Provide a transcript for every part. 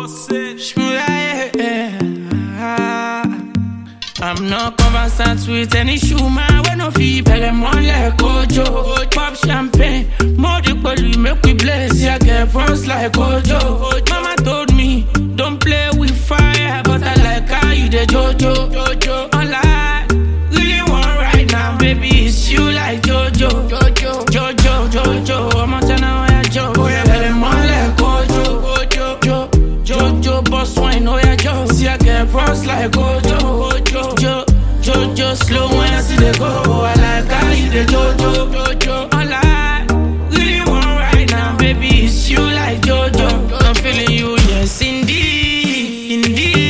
I'm not conversant with any shoeman. When no fee, better mon like Ojo. Pop champagne, more the police make we blaze. Yeah, get fronts like Ojo. Mama told me, don't play with fire, but I like how you the Jojo. All I really want right now, baby, is you like Jojo. Jojo. I'm on turn on your Joe. Oh yeah, better mon like Ojo. Jojo, boss wine, oh yeah, Joe. See I get fronts like Ojo. Jojo, slow when I see the go. I like how you the Jojo. All I really want right now, baby, is you like Jojo. I'm feeling you, yes, indeed.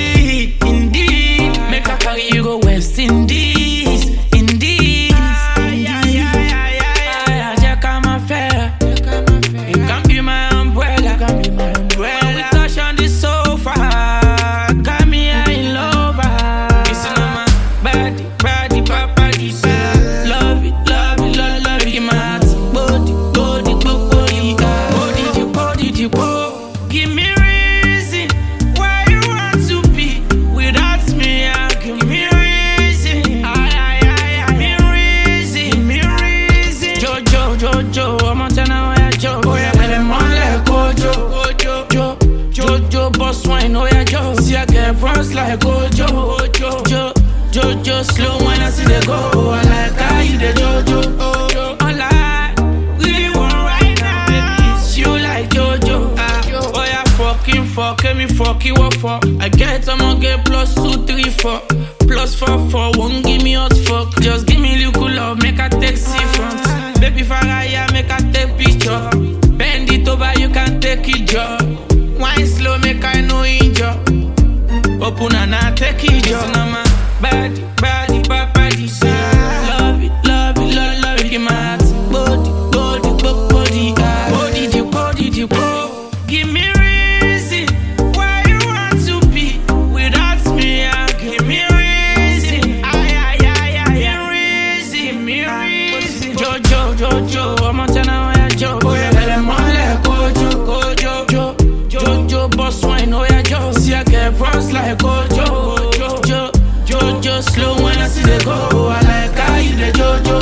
Make I carry you go West Indies, indeed. Jack, I'm a fella. You can be my umbrella. When we touch on the sofa, got me in love. Kissing on my body, papa, this love it. Give my heart, body. Give me reason why you want to be without me. Give me reason. Me reason. Jojo, I'm on turn on your Joe. Oh yeah, better mon like Ojo. Jojo, boss wine, oh yeah, Joe. See I get fronts like Ojo. Jojo, slow when I see the go. I like how you the Jojo. All I really want right now, baby, is you like Jojo. Oh yeah, fucking me, fuck you up for. I get I'ma get plus 2, 3, 4. Plus 4, won't give me hot fuck. Just give me little love, make a taxi front. Baby Faraya, make a take picture. Bend it over, you can take it, job. Wine slow, make I no injure. Open and I take it, job. Now my body, papa, this love it. Give my heart, body. Give me reason why you want to be without me. Give me reason. Me reason. Jojo, I'm on turn on your Joe. Oh yeah, better mon like Jojo, boss wine, oh yeah, Joe. See I get fronts like Ojo. Jojo, slow when I see the go. I like how you the Jojo.